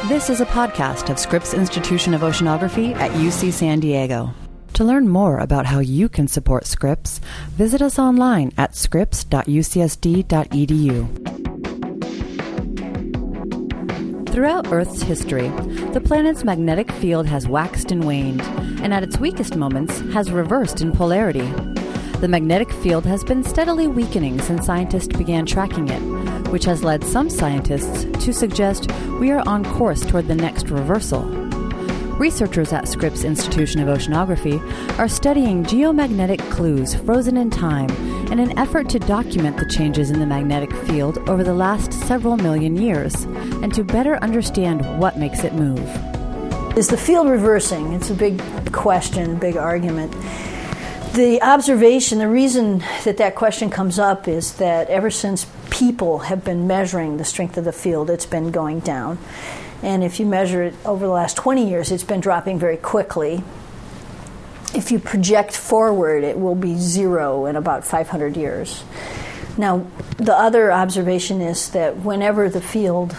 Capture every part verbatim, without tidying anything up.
This is a podcast of Scripps Institution of Oceanography at U C San Diego. To learn more about how you can support Scripps, visit us online at scripps dot u c s d dot e d u. Throughout Earth's history, the planet's magnetic field has waxed and waned, and at its weakest moments has reversed in polarity. The magnetic field has been steadily weakening since scientists began tracking it, which has led some scientists to suggest we are on course toward the next reversal. Researchers at Scripps Institution of Oceanography are studying geomagnetic clues frozen in time in an effort to document the changes in the magnetic field over the last several million years and to better understand what makes it move. Is the field reversing? It's a big question, big argument. The observation, the reason that that question comes up is that ever since people have been measuring the strength of the field, it's been going down. And if you measure it over the last twenty years, it's been dropping very quickly. If you project forward, it will be zero in about five hundred years. Now, the other observation is that whenever the field,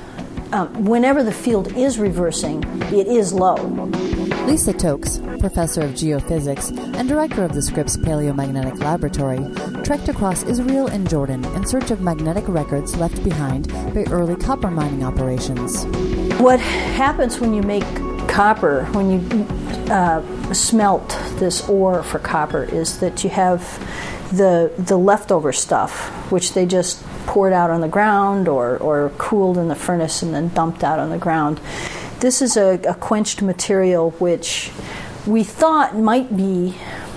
um, whenever the field is reversing, it is low. Lisa Tokes, professor of geophysics and director of the Scripps Paleomagnetic Laboratory, trekked across Israel and Jordan in search of magnetic records left behind by early copper mining operations. What happens when you make copper, when you uh, smelt this ore for copper, is that you have the the leftover stuff, which they just poured out on the ground or, or cooled in the furnace and then dumped out on the ground. This is a, a quenched material which we thought might be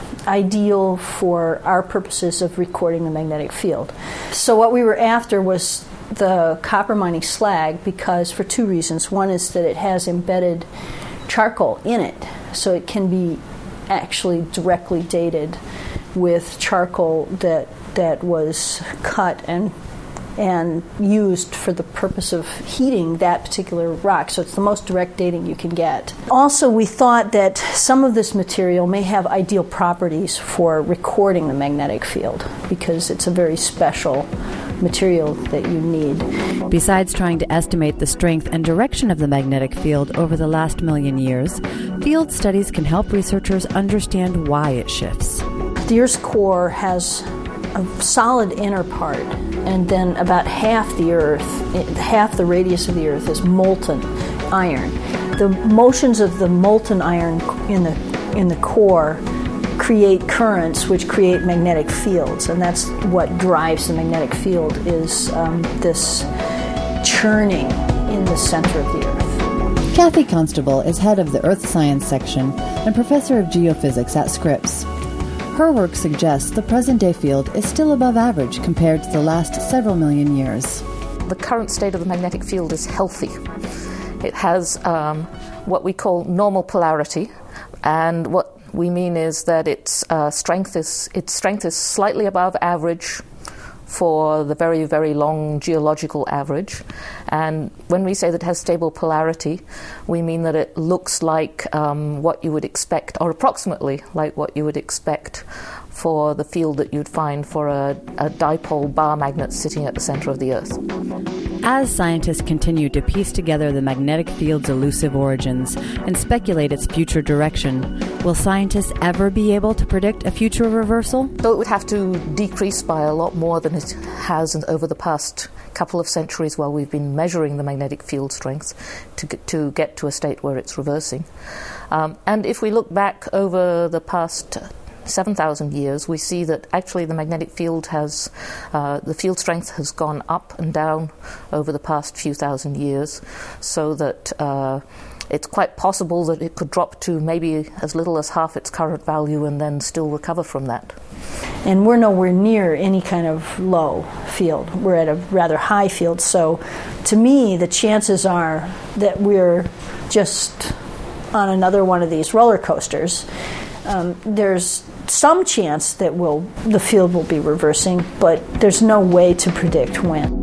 ideal for our purposes of recording the magnetic field. So what we were after was the copper mining slag because for two reasons. One is that it has embedded charcoal in it, so it can be actually directly dated with charcoal that that was cut and and used for the purpose of heating that particular rock. So it's the most direct dating you can get. Also, we thought that some of this material may have ideal properties for recording the magnetic field because it's a very special material that you need. Besides trying to estimate the strength and direction of the magnetic field over the last million years, field studies can help researchers understand why it shifts. The Earth's core has a solid inner part, and then about half the Earth, half the radius of the Earth is molten iron. The motions of the molten iron in the in the core create currents which create magnetic fields, and that's what drives the magnetic field is um, this churning in the center of the Earth. Kathy Constable is head of the Earth Science section and professor of geophysics at Scripps. Her work suggests the present-day field is still above average compared to the last several million years. The current state of the magnetic field is healthy. It has um, what we call normal polarity, and what we mean is that its uh, strength is its strength is slightly above average for the very, very long geological average. And when we say that it has stable polarity, we mean that it looks like um, what you would expect, or approximately like what you would expect for the field that you'd find for a, a dipole bar magnet sitting at the center of the Earth. As scientists continue to piece together the magnetic field's elusive origins and speculate its future direction, will scientists ever be able to predict a future reversal? Though it would have to decrease by a lot more than it has over the past couple of centuries while we've been measuring the magnetic field strength to get to, get to a state where it's reversing. Um, and if we look back over the past seven thousand years, we see that actually the magnetic field has, uh, the field strength has gone up and down over the past few thousand years, so that uh, it's quite possible that it could drop to maybe as little as half its current value and then still recover from that. And we're nowhere near any kind of low field. We're at a rather high field, so to me the chances are that we're just on another one of these roller coasters. Um, there's some chance that we'll, the field will be reversing, but there's no way to predict when.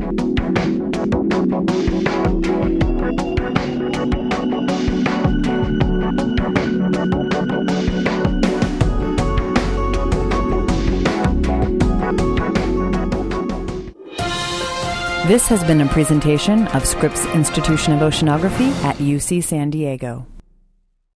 This has been a presentation of Scripps Institution of Oceanography at U C San Diego.